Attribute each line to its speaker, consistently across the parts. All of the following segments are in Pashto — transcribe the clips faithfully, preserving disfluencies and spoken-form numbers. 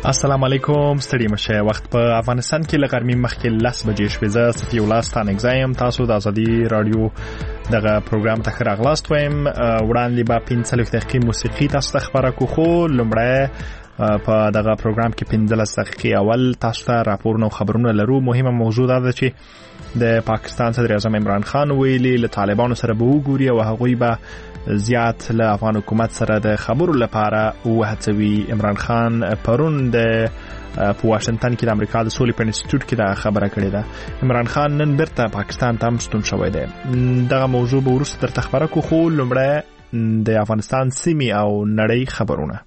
Speaker 1: السلام علیکم، ستړي مشه. وخت په افغانستان کې لغرمې مخکې لس بجې شوې. زه صفي الله ستانک زایم. تاسو د ازادي رادیو دغه پروګرام ته راغلاست وایم. وړاندې به پنځه دقیقې موسیقي تاسو ته خبره کو، خو لومړی په دغه پروګرام کې پنځلس دقیقې اول تاسو ته راپورونه او خبرونه لرو. مهمه موضوع ده چې د پاکستان صدر اعظم عمران خان ویلي له طالبانو سره به وګوري او هغوی به زیات له افغان حکومت سره د خبرو لپاره وهڅوي. عمران خان پرون د په واشنگټن کې د امریکا د سولې په انسټیټیوټ کې دا خبره کړې ده. عمران خان نن بیرته پاکستان ته ستون شوی دی. دغه موضوع به وروسته درته خبره کو، خو لومړی د افغانستان سیمې او نړۍ خبرونه.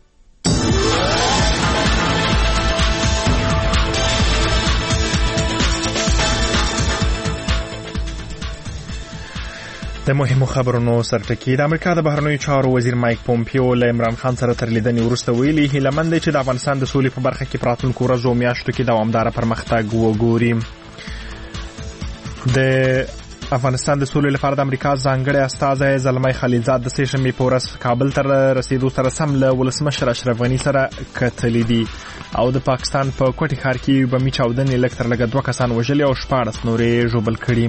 Speaker 1: د مهمو خبرونو سرټکی. د امریکا د بهرنیو چارو وزیر مایک پومپیو له عمران خان سره تر لیدنې وروسته ویلي هیله مند دی چې د افغانستان د سولې په برخه کې په راتلونکو ورځو او میاشتو کې دوامداره پرمختګ وګوري. د افغانستان د سولې لپاره د امریکا ځانګړی استازی زلمی خلیلزاد د سې شنبې په ورځ کابل ته رسیدو سره سم له ولسمشر اشرف غني سره کتلي دي او د پاکستان په کوټي ښار کې بمي چاودنې لږ تر لږه دوه کسان وژلي او شپاړس نورې ژوبل کړي.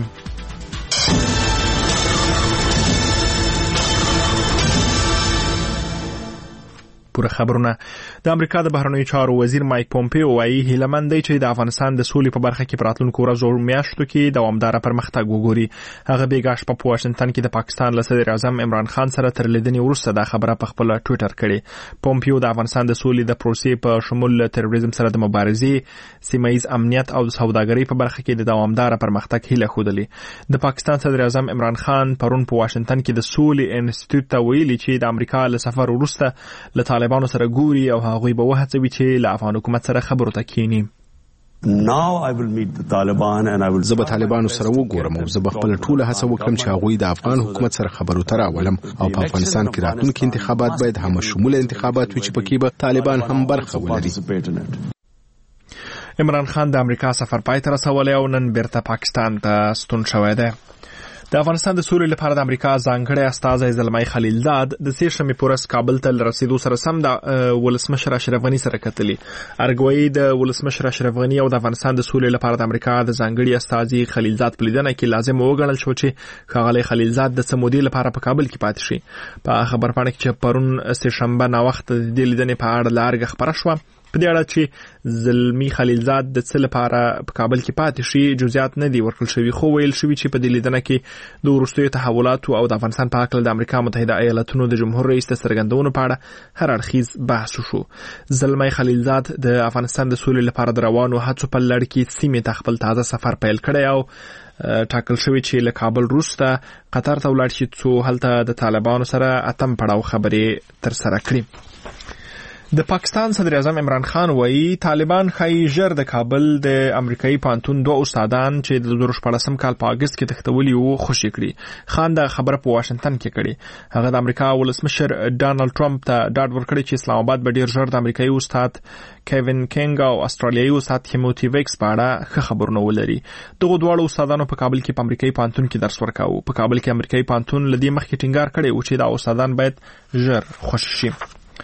Speaker 1: پوره خبرونه. د امریکا د بهرنیو چارو وزیر مایک پومپیو وايي هیله مند دی چې د افغانستان د سولې په برخه کې په راتلونکو ورځو او میاشتو کې دوامداره پرمختګ وګوري. هغه بیګا شپه په واشنگټن کې د پاکستان له صدر اعظم عمران خان سره تر لیدنې وروسته دا خبره په خپل ټوئیټر کړې. پومپیو د افغانستان د سولې د پروسې په شمول تروریزم سره د مبارزې، سیمه‌یز امنیت او سوداګرۍ په برخه کې د دوامداره پرمختګ هیله خوده. د پاکستان صدر اعظم عمران خان پرون په واشنگټن کې د سولې انسټیټیوټ ته ویلي چې د امریکا له سفر وروسته له طالبانو سره ګوري او هغوی به وهڅوي چې له افغان حکومت سره خبرو ته کینی.
Speaker 2: Now I will meet the Taliban and I will
Speaker 3: زه به طالبانو سره وګورم او زه به خپل ټوله هڅه وکړم چې هغوی د افغان حکومت سره خبرو ته راولم او په افغانستان کې راتلونکي انتخابات باید هم شموله انتخابات وي چې پکې به طالبان هم برخه ولري.
Speaker 1: عمران خان د امریکا سفر پای ته رسولی او نن بیرته پاکستان ته ستون شوی دی. د افغانستان د سولې لپاره د امریکا ځانګړی استازی زلمی خلیلزاد د سې شنبې په ورځ کابل ته رسیدو سره سم د ولسمشر اشرف غني سره کتلي. ارګوي د ولسمشر اشرف غني او د افغانستان د سولې لپاره د امریکا د ځانګړي استازي خلیلزاد په لیدنه کې لازم وګڼل شو چې ښاغلی خلیلزاد د سمودي لپاره په کابل کې پاتې شي. په خبرپاڼه کې چې پرون سې شنبه نا وخت د دې لیدنې په اړه لارګه خبره شوه. په دې اړه چې زلمی خلیلزاد د څه لپاره په کابل کې پاتې شي جزئیات نه دي ورکړل شوي، خو ویل شوي چې په دې لیدنه کې د وروستیو تحولاتو او د افغانستان په هکله د امریکا متحده ایالاتونو د جمهور رئیس د څرګندونو په اړه هر اړخیز بحث وشو. زلمی خلیلزاد د افغانستان د سولې لپاره د روانو هڅو په لړ کې سیمې ته خپل تازه سفر پیل کړی او ټاکل شوی چې له کابل وروسته قطر ته ولاړ شي څو هلته د طالبانو سره اتم پړاو خبرې ترسره کړي. د پاکستان صدر اعظم عمران خان وایي طالبان ښایي ژر د کابل د امریکایي پانتون دوه استادان چې د دوه زره شپاړسم کال په اګست کې تښتولي وو خوشي کړي. خان دا خبره په واشنگټن کې کړې. هغه د امریکا ولسمشر ډانلډ ټرمپ ته ډاډ ورکړی چې اسلام آباد به ډیر ژر د امریکایي استاد کیوین کینګ او استرالیایي استاد تیموتی ویکس په اړه ښه خبرونه ولري. دغه دواړو استادانو په کابل کې په امریکایي پانتون کې درس ورکاوه. په کابل کې امریکایي پانتون لدی مخکې ټینګار کړی و چې دا استادان باید ژر خوشي شي.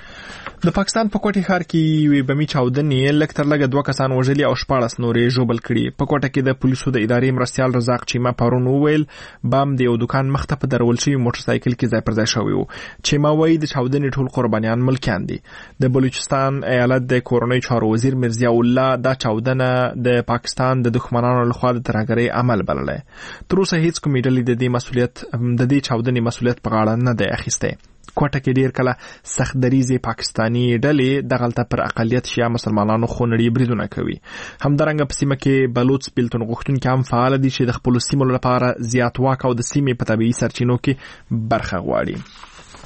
Speaker 1: د پاکستان په کوټي ښار کې بمي چاودنې لږ تر لږه دوه کسان وژلي او شپاړس نورې ژوبل کړي. په کوټه کې د پولیسو د ادارې مرستیال رزاق چیما پرون وویل بم د یو دکان مخ ته په درول شوي موټرسایکل کې ځای پر ځای شوی و. چیما وایي د چاودنې ټول قربانیان ملکیان دي. د بلوچستان ایالت د کورنۍ چارو وزیر مرزیا الله دا چاودنه د پاکستان د دښمنانو لخوا د ترهګرۍ عمل بللی. تر اوسه هیڅ کومې ډلې د دې مسؤلیت د دې چاودنې مسؤلیت په غاړه نه دی اخیستی. کوټه کې ډیر کله سخت دریزي پاکستانی ډلې دغلطه پر اقلیت شیا مسلمانانو خونړي بریدونه کوي. همدارنګه په سیمه کې بلوچ بیلتون غوښتونکي هم فعال دي چې د خپل سیمو لپاره زیات واک او د سیمې په طبيعي سرچینو کې برخه غواړي.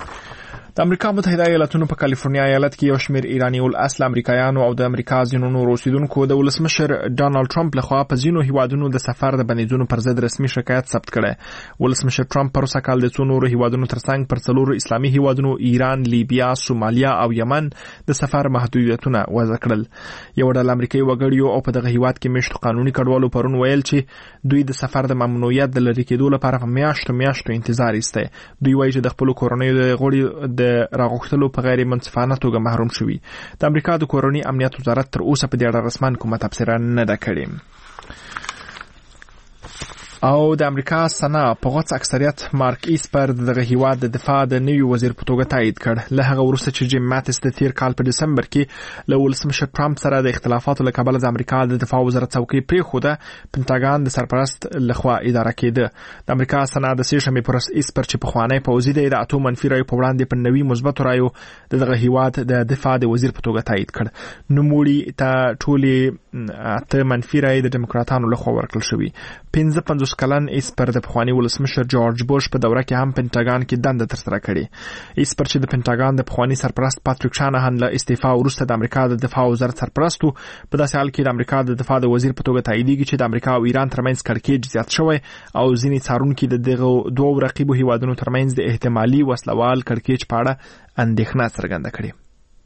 Speaker 1: د امریکا متحده ایالاتونو په کالیفورنیا ایالت کې یو شمېر ایرانی الاصل امریکایانو او د امریکا ځینو نورو اوسیدونکو د ولسمشر ډانلډ ټرمپ لخوا په ځینو هیوادونو د سفر د بندیزونو پر ضد رسمي شکایت ثبت کړی. ولسمشر ټرمپ پر اوسه کال د څو نورو هیوادونو ترڅنګ پر څلورو اسلامي هیوادونو ایران، لیبیا، سومالیا او یمن د سفر محدودیتونه وضع کړل. یو ډول امریکایي وګړي او په دغه هیواد کې مشت قانوني کډوالو پرون ویل چې دوی د سفر د ممنوعیت د لرې کېدو لپاره په میاشتو میاشتو انتظار ایسته. دوی وایي چې د خپل کورنۍ د غړي د د راغښتلو په غیر منصفانه توګه محروم شوي. د امریکا د کورني امنیت وزارت تر اوسه په دې اړه رسماً کومه تبصره نه ده کړې. او د امریکا سنا په غوڅ اکثریت مارک ایسپر دغه هیواد د دفاع د نوي وزیر په توګه تایید کړ. له هغه وروسته چې جیم ماتیس د تیر کال په دسمبر کې له ولسمشر ټرمپ سره د اختلافاتو له کبله د امریکا د دفاع وزارت څوکۍ پرېښوده، پنټاګان د سرپرست لخوا اداره کېده. د امریکا سنا د سې شنبې پر ورځ ایسپر چې پخوانی پوځي دی د اتو منفي رایو په وړاندې په نوي مثبتو رایو د دغه هیواد د دفاع د وزیر په توګه تایید کړ. نوموړي ته ټولې اته منفي رایې د ډیموکراتانو لخوا ورکړل شوي. پنځه پنځوس کلن ایسپر د پخوانی ولسمشر جورج بوش په دوره کې هم پنټاګان کې دنده ترسره کړې. ایسپر چې د پنټاګان د پخوانی سرپرست پاتریک شانهان له استعفا وروسته د امریکا د دفاع وزارت سرپرست په داسې حال کې د امریکا د دفاع د وزیر په توګه تاییدېږي چې د امریکا او ایران ترمنځ کړکېچ زیات شوی او ځینې څارونکي د دغه دوه رقیبو هیوادونو ترمنځ د احتمالي وسلوال کړکېچ په اړه اندېښنه څرګنده کړې.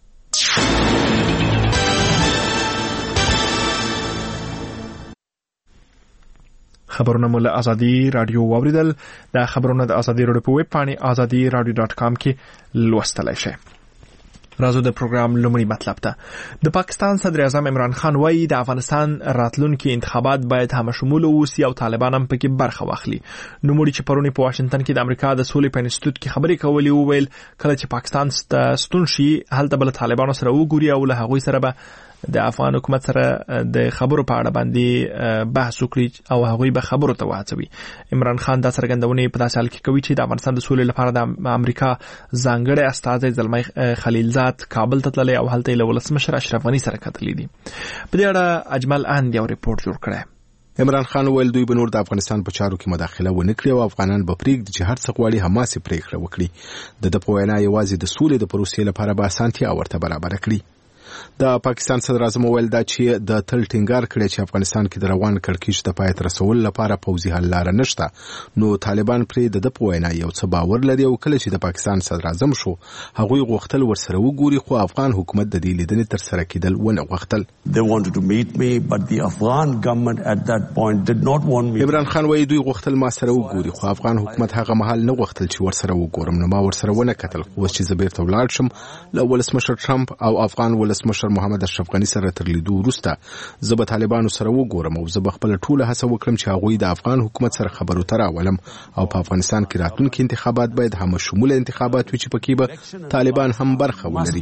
Speaker 1: خبرونه مو له ازادي رادیو واوریدل. دا خبرونه د ازادي رادیو په ویب پاڼې ازادي رادیو ډاټ کام کې لوستلای شئ. راځو د پروګرام لومړی مطلب ته. د پاکستان صدر اعظم عمران خان وایي د افغانستان راتلونکي انتخابات باید همشموله اوسي او طالبان هم پکې برخه واخلي. نوموړي چې پرونی په واشنگټن کې د امریکا د سولې په انسټیټیوټ کې خبرې کولې وویل کله چې پاکستان ستون شي هلته بل طالبانو سره وګوري او له هغوی سره به د افغان حکومت سره د خبرو په اړه باندې بحث وکړي او هغوی به خبرو ته وهڅوي. عمران خان دا څرګندونې په داسې حال کې کوي چې د افغانستان د سولې لپاره د امریکا ځانګړی استازی زلمی خلیلزاد کابل ته تللی او هلته له ولسمشر اشرف غني سره کتلي دي. په دې اړه اجمل اند یو ریپورت جوړ کړی.
Speaker 3: عمران خان ویل دوی به نور د افغانستان په چارو کې مداخله ونه کړي او افغانان به پرېږدي چې هر څه غواړي حماس پرېکړه وکړي. د ده په وینا یوازې د سولې د پروسې لپاره به اسانتیا ورته برابره کړي. د پاکستان صدر اعظم ویل دا چې د تل ټینګار کړي چې افغانستان کې د روان کړکېچ د پای ته رسولو لپاره پوځي حل لاره نشته، نو طالبان پرې د ده په وینا یو څه باور لري او کله چې د پاکستان صدر اعظم شو هغوی غوښتل ورسره وګوري خو افغان حکومت د دې لیدنې ترسره کېدل ونه غوښتل. عمران خان وایي دوی غوښتل ما سره وګوري خو افغان حکومت هغه مهال نه غوښتل چې ورسره وګورم، نو ما ورسره ونه کتل. اوس چې زه بیرته ولاړ شم له ولسمشر ټرمپ او افغان ولسمشر محمد اشرف غني سره تر لیدو وروسته زه به طالبانو سره وګورم او زه به خپل ټوله هڅه وکړم چې هغوی د افغان حکومت سره خبرو ته راولم او په افغانستان کې راتلونکي انتخابات باید همشموله انتخابات وي چې پکې به طالبان هم برخه ولري.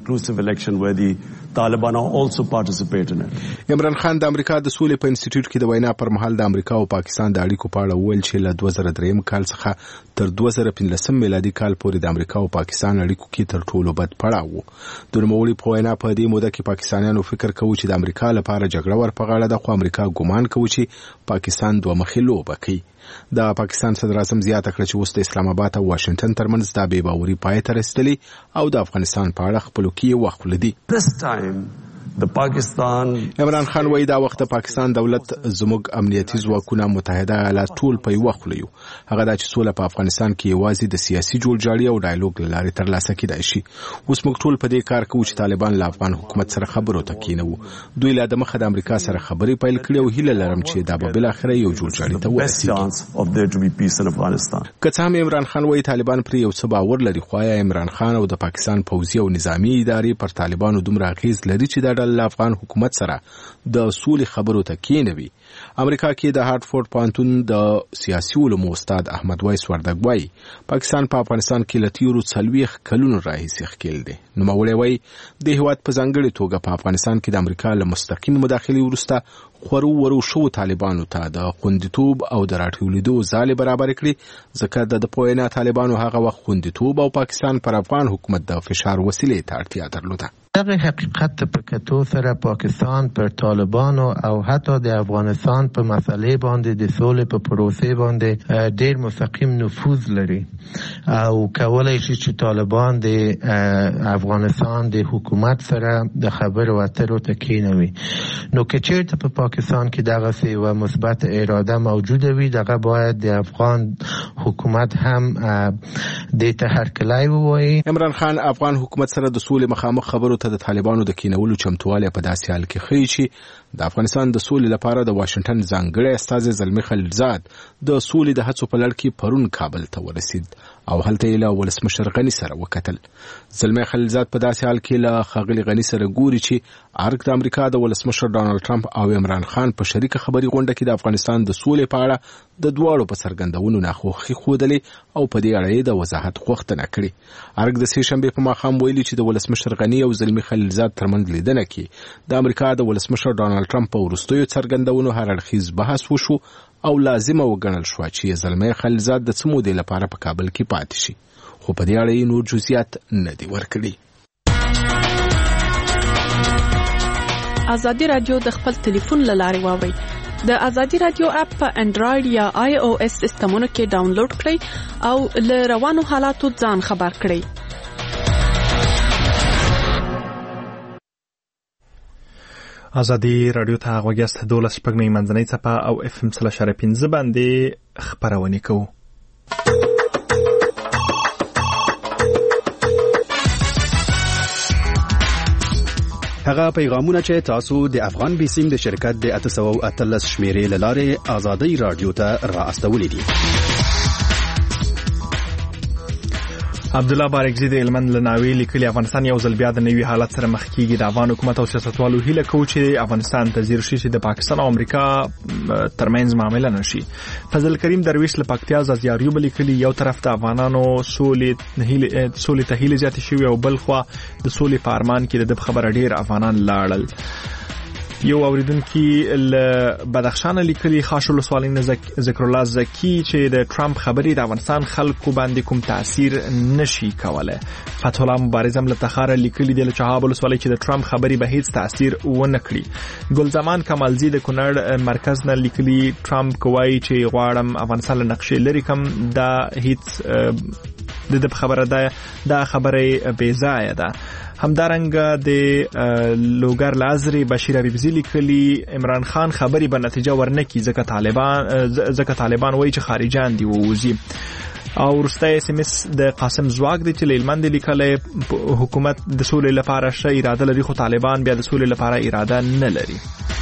Speaker 3: عمران خان د امریکا د سولې په انسټیټیوټ کې د وینا پر مهال د امریکا او پاکستان د اړیکو په اړه وویل چې له دوه زره درې کال څخه تر دوه زره پنځلس میلادي کال پورې د امریکا او پاکستان اړیکو کې تر ټولو بد پړاو و. د نوموړي په وینا په دې موده کې پاکستانیانو فکر کوي چې د امریکا لپاره جګړه ور په غاړه ده خو امریکا ګمان کوي چې پاکستان دوه مخې لوبه کوي. د پاکستان صدر اعظم زیاته کړه چې اوس د اسلام آباد او واشنگټن ترمنځ دا بې باوري پای ته رسیدلې او د افغانستان په اړه خپلو کې وخت ولدي. د پاکستان عمران خان وایي دا وخت د پاکستان دولت زموږ امنیتي ځواکونه متحده ایالات ټول په یوه خوله یو. هغه دا چې سوله په افغانستان کې یوازې د سیاسي جوړجاړي او ډایالوګ له لارې ترلاسه کېدای شي. اوس موږ ټول په دې کار کوو چې طالبان له افغان حکومت سره خبرو ته کېنوو. دوی لا د مخه د امریکا سره خبرې پیل کړې او هیله لرم چې دا به بالاخره یو جوړجاړي ته ورسېږي. که څه هم عمران خان وایي طالبان پرې یو څه باور لري خو آیا عمران خان او د پاکستان پوځي او نظامي ادارې پر طالبانو دومره اغېز لري چې دا له افغان حکومت سره د سولې خبرو ته کېنوي؟ امریکا کې د هارټفورد پوهنتون د سیاسي علومو استاد احمد وایس وردګ وایي پاکستان په افغانستان کې له تیرو څلوېښت کلونو راهیسې ښکېل دی. نوموړی وایي د هېواد په ځانګړې توګه په افغانستان کې د امریکا له مستقیم مداخلې وروسته خورو ورو شو طالبانو ته د خوندیتوب او د راټولېدو ځالې برابر کړي ځکه د په وینا طالبانو هغه وخت خوندیتوب او پاکستان پر افغان حکومت د فشار وسیلې ته اړتیا درلوده.
Speaker 4: دغه حقیقت په کتو سره پاکستان پر طالبانو او حتی د افغانستان په مسلې باندې د سولې په پروسې باندې ډېر مستقیم نفوذ لري او کولای شي چې طالبان د افغانستان د حکومت سره د خبرو اترو ته کېنوي. نو که چېرته په پاکستان کې دغسې یوه مثبت اراده موجوده وي دغه باید د افغان حکومت هم دې ته هرکلی ووایي.
Speaker 3: عمران خان افغان حکومت سره د سولې مخامخ خبرو ته د طالبانو د کېنولو چمتووالی په داسې حال کې ښیي چې د افغانستان د سولې لپاره د واشنګټن ځانګړی استازی زلمی خلیلزاد د سولې د هڅو په لړ کې پرون کابل ته ورسید او هلته یې له ولسمشر غني سره وکتل. زلمی خلیلزاد په داسې حال کې له ښاغلي غني سره ګوري چې ارګ د امریکا د ولسمشر ډانلډ ټرمپ او عمران خان په شریکه خبري غونډه کې د افغانستان د سولې په اړه د دواړو په څرګندونو ناخوښي ښودلې او په دې اړه یې د وضاحت غوښتنه کړې. ارګ د سې شنبې په ماښام ویلي چې د ولسمشر غني او زلمی خلیلزاد ترمنځ لیدنه کې د امریکا د ولسمشر ډانلډ ټرمپ په وروستیو څرګندونو هر اړخیز بحث وشو او لازمه وګڼل شوه چې زلمی خلیلزاد د څه مودې لپاره په کابل کې پاتې شي، خو په دې اړه یې نور جزئیات نه دي ورکړي.
Speaker 5: ازادي راډیو د خپل ټلیفون له لارې واورئ. د ازادي راډیو اپ په انډرایډ یا آی او ایس سیسټمونو کې ډاونلوډ کړئ او له روانو حالاتو ځان خبر کړئ.
Speaker 1: ازادي راډیو ته غوږیاست. دولس شپږمې منځنۍ څپه او اف ام سل اشاره پنځه باندې خپرونه کوو.
Speaker 6: هغه پیغامونه چې تاسو د افغان بیسیم د شرکت د اته سوه او اتلس شمیرې له لارې ازادي راډیو ته را استولې دي.
Speaker 1: عبدالله بارکزی د هلمند له ناوې لیکلي افغانستان یو ځل بیا د نوي حالت سره مخ کیږي. د افغان حکومت او سیاستوالو هیله کوي چې افغانستان ته ځیر شي چې د پاکستان او امریکا ترمنځ معامله نشي. فضل کریم درویش له پکتیا زیاریوب لیکلي یو طرف ته افغانانو سولې هیله سولې ته هیله زیات شي او بل خو د سولې په ارمان کې د خبره ډیر افغانان لاړل. یو اوریدونکو ل بدخشان لیکلي خاصو سوالین ذکر الله زکی چې د ټرمپ خبرې د افغانستان خلکو باندې کوم تاثیر نشي کولای. فتح الله مبارزم له تخاره لیکلي د چهاب سوالي چې د ټرمپ خبرې به هیڅ تاثیر ونه کړي. ګلزمان کمالزی د کونړ مرکز نه لیکلي ټرمپ کوي چې غواړم افغانستان له نقشې لري کوم دا هیڅ د خبره ده دا خبره بې ځای ده. همدارنګه د لوګر لازري بشیر حبیبزی لیکلي عمران خان خبري به نتیجه ورنکي ځکه طالبان ځکه طالبان وایي چې خارجان دي ووزي. او ورسته اس ام اس د قاسم زواګ د چې هلمند لیکلي حکومت د سولې لپاره ش اراده لري خو طالبان بیا د سولې لپاره اراده نه لري.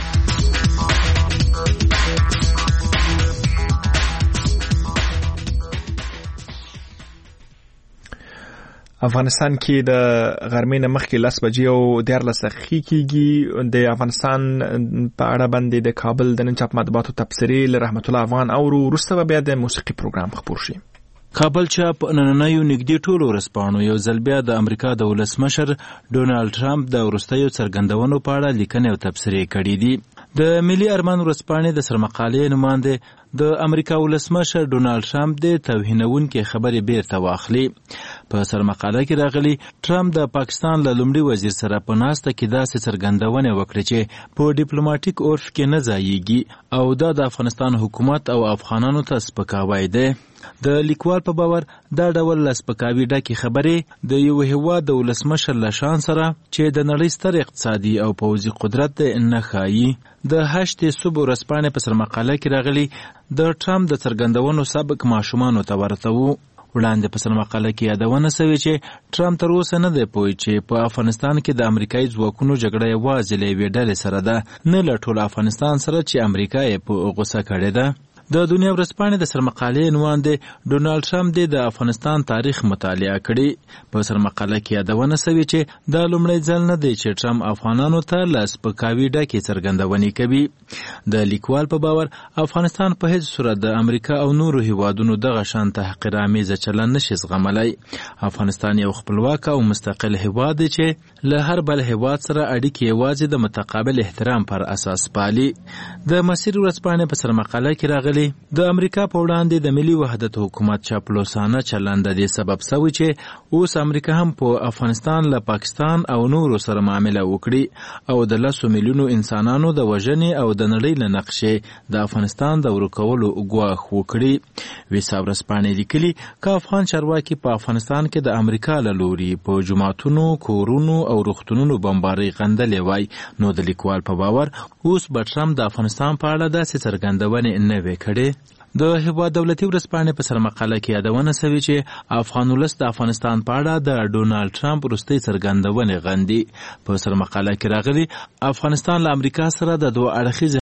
Speaker 1: افغانستان کې د غرمې نه مخکې لس بجې او دیارلس دقیقې کېږي. د افغانستان په اړه باندې د کابل د نن چاپ مطبوعاتو تبصرې له رحمت الله افغان او وروسته بیا د موسیقي پروګرام خپور شي.
Speaker 7: کابل چاپ نننیو نږدې ټولو ورځپاڼو یو ځل بیا د امریکا د ولسمشر ډونالډ ټرمپ د وروستیو څرګندونو په اړه لیکنې او تبصرې کړي دي. د ملي ارمان ورځپاڼې د سرمقالې نماینده د امریکا ولسمشر ډونالډ ټرمپ د توهینونکې خبرې بیرته واخلي. په سرمقاله کې راغلي ټرمپ د پاکستان له لومړي وزیر سره په ناسته کې داسې څرګندونه وکړه چې په ډیپلوماټیک عرف کې نه ځایږي او دا د افغانستان حکومت او افغانانو ته سپکاوی دی. د لیکوال په باور دا ډول لسپکاوي ډکې خبرې د یو هیواد د ولسمشر له شان سره چې د نړۍ ستر اقتصادي او پوځي قدرت نه ښایي. د هشتې صبح ورځپاڼې په سرمقاله کې راغلي د ټرمپ د څرګندونو سبک ماشومانو ته ورته و. وړاندې په سرمقاله کې یادونه سوې چې ټرمپ تر اوسه نه دی پوه چې په افغانستان کې د امریکایي ځواکونو جګړه یوازې له یوې ډلې سره ده نه له ټول افغانستان سره چې امریکا یې په غوسه کړې ده. د دنیا ورځپاڼې د سرمقالې عنوان دی ډونالډ ټرمپ دی د افغانستان تاریخ مطالعه کړي. په سرمقاله کې یادونه سوې چې دا لومړی ځل نه دی چې ټرمپ افغانانو ته له سپکاوي ډکې څرګندونې کوي. د لیکوال په باور افغانستان په هیڅ صورت د امریکا او نورو هیوادونو دغه شان تحقیرآمیزه چلند نشي زغملی. افغانستان یو خپلواک او مستقل هیواد دی چې له هر بل هیواد سره اړیکې یوازې د متقابل احترام پر اساس پالي. د مسیر ورځپاڼې په سرمقاله کې راغلي د امریکا په وړاندې د ملي وحدت حکومت چاپلوسانه چلند د دې سبب سوی چې اوس امریکا هم په افغانستان له پاکستان او نورو سره معامله وکړي او د لسو میلیونو انسانانو د وژنې او د نړۍ له نقشې د افغانستان د ورکولو ګواښ وکړي. ویسا ورځپاڼې لیکلي که افغان چارواکي په افغانستان کې د امریکا له لوري په جوماتونو، کورونو او روغتونونو بمبارۍ غندلې وای نو د لیکوال په باور اوس به ټرمپ د افغانستان په اړه داسې څرګندونې نه وي کړې. د هیواد دولتي ورځپاڼې په سرمقاله کې یادونه سوې چې افغان ولس د افغانستان په اړه د ډونالډ ټرمپ وروستۍ څرګندونې غندي. په سرمقاله کې راغلي افغانستان له امریکا سره د دوه اړخیز